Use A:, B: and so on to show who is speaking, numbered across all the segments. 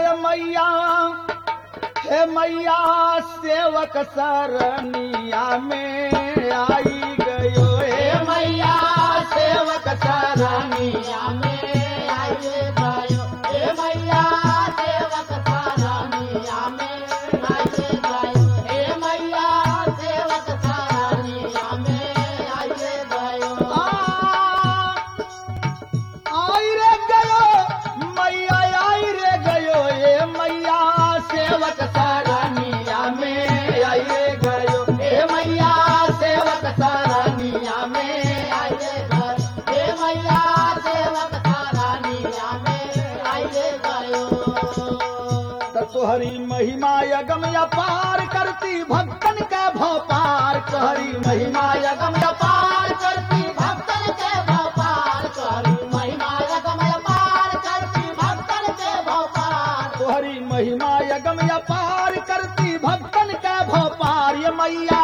A: मैया हे मैया सेवक सरनिया में आई गयो हे मैया सेवक सरनिया में आई गयो हे मैया सेवक सरनिया में आई गयो हे मैया सेवक सरनिया में आई गयो आई रे गयो मैया आई रे गयो हे मैया सेवक सरनिया में आई रे गयो हे मैया सेवक सरनिया में आई रे गयो हे मैया सेवक सरनिया में आई रे गयो तोहरी महिमा यगम अपार करती भक्तन के भव पार तोहरी महिमा यगम अपार करती भक्तन के भव पार तोहरी महिमा यगम अपार करती भक्तन के भव पार तोहरी महिमा यगम अपार करती भक्तन के भव पार ये मैया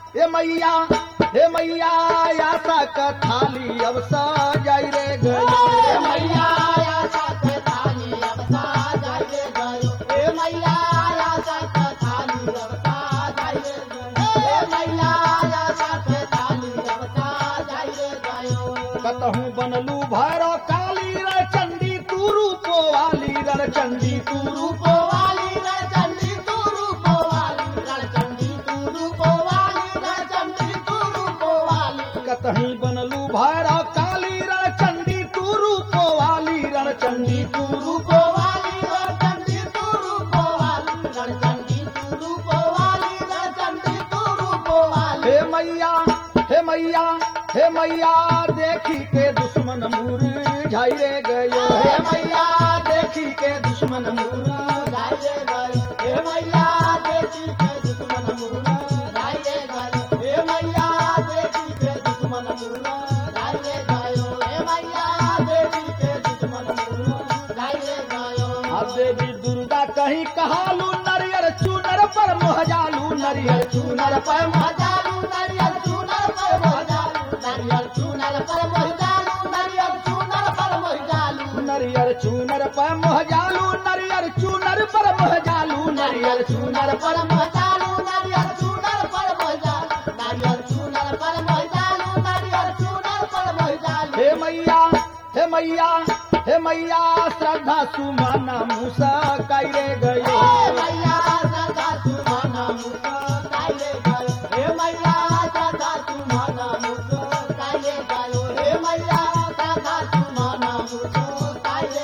A: हे मैया आशा का थाली अब सजाई रे गयो हे मैया आशा का थाली अब सजाई रे गयो हे मैया आशा का थाली अब सजाई रे गयो हे मैया आशा का थाली अब सजाई रे गयो कतहूं बनलू भैरव काली रे चंडी तू रूपो वाली रे चंडी तू रूपो वाली रे चंडी तू रूपो वाली रे चंडी तू रूपो वाली रे चंडी तू रूपो वाली कतहीं बनलू भैरव काली रे चंडी तू रूपो वाली रे चंडी तू रूपो वाली रे चंडी तू रूपो वाली रे चंडी तू रूपो वाली रे चंडी तू रूपो वाली हे मैया हे मैया हे मैया देखी के दुश्मन मुरझाई रे गयो हे मैया देखी के दुश्मन मुरझाई रे गयो हे मैया देखी के दुश्मन मुरझाई रे गयो हे मैया देखी के दुश्मन मुरझाई रे गयो हे मैया देखी के दुश्मन मुरझाई रे गयो आ देवी दुर्गा कहीं कहालू नरियर चूनर पर मोहजालू नरियर चूनर पर मोहजालू नरियर चूनर पर मोहजालू नरियर चूनर पर मोहजालू नरियर चूनर पर मोहजालू नरियर चूनर पर मोहजालू नरियर चूनर पर मोहजालू नरियर चूनर पर मोहजालू नरियर चूनर पर मोहजालू नरियर चूनर पर मोहजालू नरियर चूनर पर मोहजालू हे मैया हे मैया हे मैया श्रद्धा सुमना मूसा कायरे गयो हे मैया श्रद्धा सुमना मूसा कायरे गयो हे मैया श्रद्धा सुमना मूसा कायरे गयो हे मैया श्रद्धा सुमना मूसा कायरे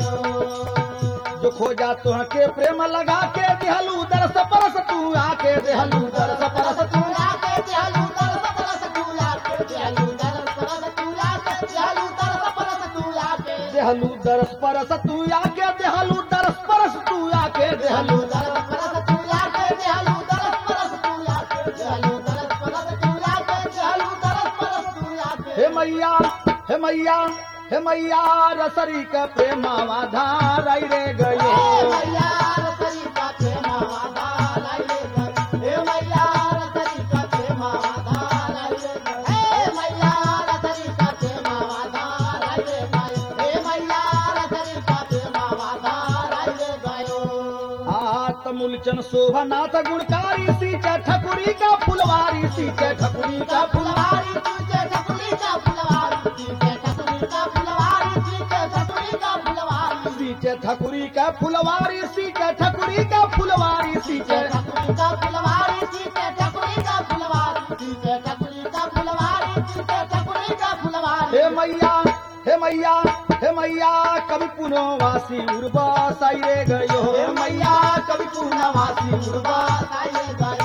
A: गयो जो खोजा तुहके प्रेम लगा के दिहलू दरस परस तू आके दिहलू दरस परस तू आके दिहलू दरस परस तू आके दिहलू दरस परस तू आके दिहलू दरस परस तू आके दिहलू दरस परस तू आके दिहलू दरस परस तू आके दिहलू दरस परस तू आके दिहलू दरस परस तू आके दिहलू दरस परस तू आके दिहलू दरस परस तू आके हे मैया हे मैया हे मैया रसरी का प्रेमावा धाराई रे गयो हे मैया रसरी का प्रेमावा धाराई रे गयो हे मैया रसरी का प्रेमावा धाराई रे गयो हे मैया रसरी का प्रेमावा धाराई रे गयो हे मैया रसरी का प्रेमावा धाराई रे गयो आत्मूलचन शोभनाथ गुणकारी सींचे ठकुरी का फुलवारी सींचे ठकुरी का फुलवारी सींचे ठकुरी का फुलवारी सींचे ठकुरी का फुलवारी सींचे ठकुरी का फुलवारी सींचे ठकुरी का फुलवारी सींचे ठकुरी का फुलवारी सींचे ठकुरी का फुलवारी सींचे ठकुरी का फुलवारी सींचे ठकुरी का फुलवारी सींचे ठकुरी का फुलवारी हे मैया हे मैया हे मैया कभी पुनवासी उर्वा साई रे गयो हे मैया कभी पुनवासी उर्वा साई रे गयो